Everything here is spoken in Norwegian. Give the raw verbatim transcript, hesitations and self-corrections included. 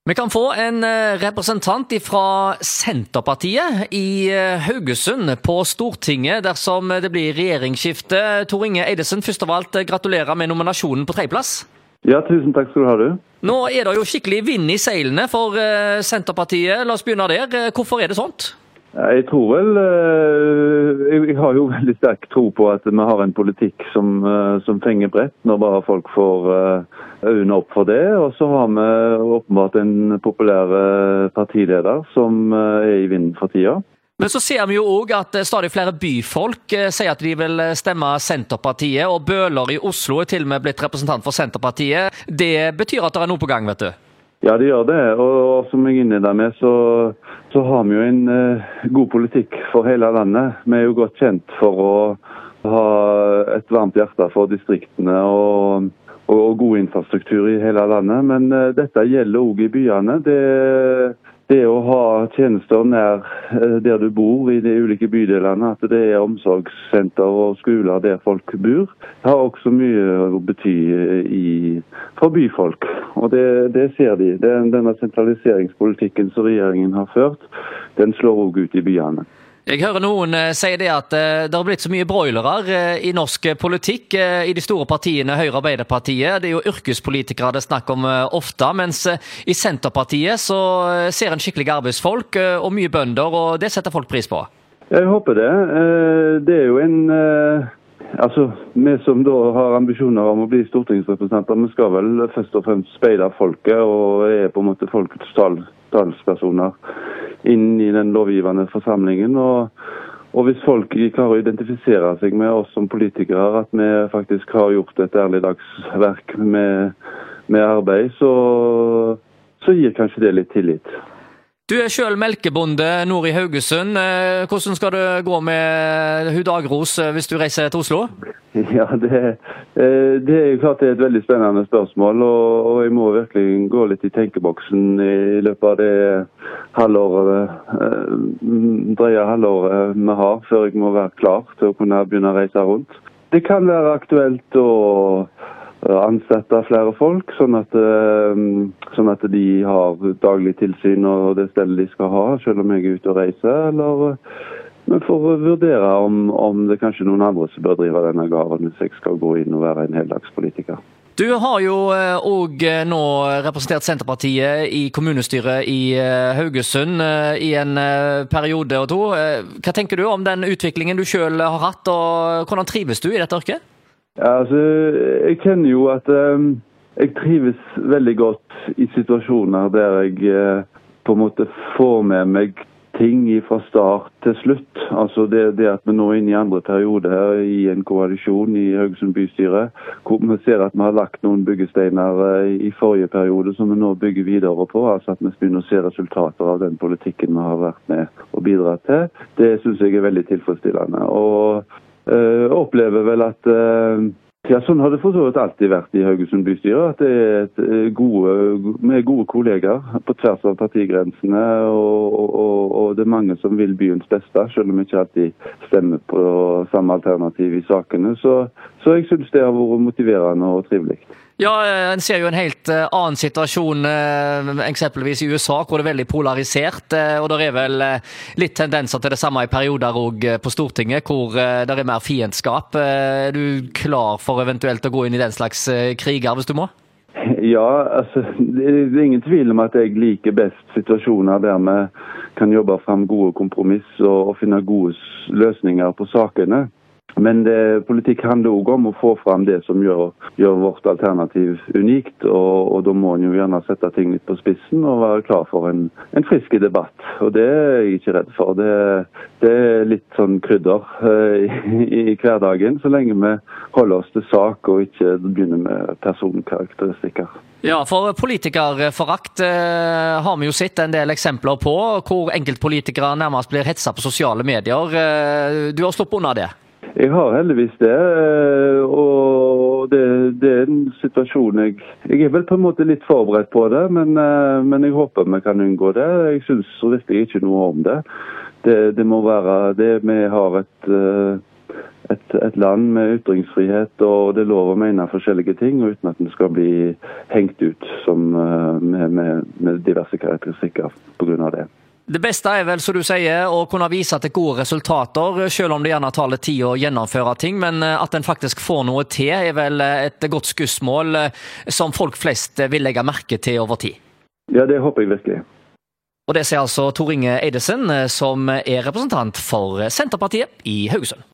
Vi kan få en representant fra Senterpartiet i Haugesund på Stortinget dersom det blir regjeringsskifte. Tor Inge Eidesen, først av alt gratulerer med nominasjonen på tredjeplass. Ja, tusen takk skal du ha, du. Nå er det jo skikkelig vind i seilene for Senterpartiet. La oss begynne der. Hvorfor er det sånt? Jeg tror vel, jeg har jo veldig sterk tro på at vi har en politikk som, som fenger bredt når bare folk får øynene opp for det. Og så har vi åpenbart en populær partileder som er i vinden for tida. Men så ser vi jo også at stadig flere byfolk sier at de vil stemme Senterpartiet, og Bøhler i Oslo er til og med blitt representant for Senterpartiet. Det betyr at det er noe på gang, vet du? Ja, det gjør det. Og, og som jeg innleder med, så, så har vi jo en uh, god politikk for hele landet. Vi er jo godt kjent for å ha et varmt hjerte for distriktene og, og, og god infrastruktur i hele landet. Men uh, dette gjelder også i byene. Det, det å ha tjenester nær uh, der du bor i de ulike bydelene, at det er omsorgssenter og skoler der folk bor, har også mye å bety i, for byfolk. Og det, det ser de. Den, denne sentraliseringspolitikken som regjeringen har ført, den slår også ut i byene. Jeg hører noen si det at det har blitt så mye broilere i norsk politikk i de store partiene, Høyre og Arbeiderpartiet. Det er jo yrkespolitikere det snakker om ofte, mens i Senterpartiet så ser en skikkelig arbeidsfolk og mye bønder, og det setter folk pris på. Jeg håper det. Det er jo en... Altså, vi som da har ambisjoner om å bli stortingsrepresentanter, vi skal vel først og fremst speile folket og er på en måte folkets tal, talspersoner inn i den lovgivende forsamlingen. Og, og hvis folk klarer å identifisere seg med oss som politikere, at vi faktisk har gjort et ærlig dagsverk med, med arbeid, så, så gir kanskje det litt tillit. Du er selv melkebonde nord i Haugesund. Hvordan skal det gå med Hudagros hvis du reiser til Oslo? Ja, det, det er jo klart det er et veldig spennende spørsmål, og, og jeg må virkelig gå litt i tenkeboksen i løpet av det halvåret, drøye halvåret vi har, før jeg må være klar til å kunne begynne å reise rundt. Det kan være aktuelt å ansette flere folk, sånn at, sånn at de har daglig tilsyn og det stedet de skal ha, selv om jeg er ute og reiser, eller vi får vurdere om, om det kanskje noen andre som bør drive denne gaven hvis jeg skal gå inn og være en heldagspolitiker. Du har jo også nå representert Senterpartiet i kommunestyret i Haugesund i en periode og to. Hva tenker du om den utviklingen du selv har hatt, og hvordan trives du i dette yrket? Ja, altså, jeg kjenner jo at um, jeg trives veldig godt i situasjoner der jeg uh, på en måte får med meg ting fra start til slutt. Altså det, det at vi nå er inne i andre periode her i en koalisjon i Haugesund bystyre, hvor vi ser at vi har lagt noen byggesteiner uh, i forrige periode som vi nå bygger videre på, altså at vi begynner å se resultater av den politikken vi har vært med og bidratt til. Det synes jeg er veldig tilfredsstillende. Og Uh, opplever vel at uh, ja, sånn har det for så vidt alltid vært i Haugesund bystyre, at det er et, uh, gode, med gode kolleger på tvers av partigrensene, og, og, og det er mange som vil byens beste, selv om ikke alltid stemmer på samme alternativ i sakene. Så, så jeg synes det har vært motiverende og trivelig. Ja, en ser jo en helt annen situasjon, eksempelvis i U S A, hvor det er veldig polarisert, og det er vel litt tendenser til det samme i perioder også på Stortinget, hvor det er mer fiendskap. Er du klar for eventuelt å gå inn i den slags kriger hvis du må? Ja, altså, det er ingen tvil om at jeg liker best situasjoner der vi kan jobbe frem gode kompromiss og, og finne gode løsninger på sakene. Men det, politikk handler også om å få frem det som gjør, gjør vårt alternativ unikt, og, og da må en jo gjerne sette ting litt på spissen og være klar for en, en frisk debatt. Og det er jeg ikke redd for. Det, det er litt sånn krydder uh, i, i hverdagen, så lenge vi holder oss til sak og ikke begynner med personkarakteristikker. Ja, for politikerforakt eh, har vi jo sett en del eksempler på, hvor enkeltpolitikere nærmest blir hetset på sosiale medier. Eh, du har sluppet unna det? Jeg har heldigvis det, og det, det er en situasjon jeg, jeg er vel på en måte litt forberedt på det, men, men jeg håper vi kan unngå det. Jeg synes virkelig ikke noe om det. Det, det må være det vi har et et, et land med ytringsfrihet, og det er lov å mene forskjellige ting, og uten at den skal bli hengt ut som, med, med, med diverse karakteristikker på grunn av det. Det beste er vel, som du sier, å kunne vise til gode resultater, selv om det gjerne tar litt tid å gjennomføre ting, men at en faktisk får noe til er vel et godt skussmål som folk flest vil legge merke til over tid. Ja, det håper jeg virkelig. Og det sier altså Tor Inge Eidesen, som er representant for Senterpartiet i Haugesund.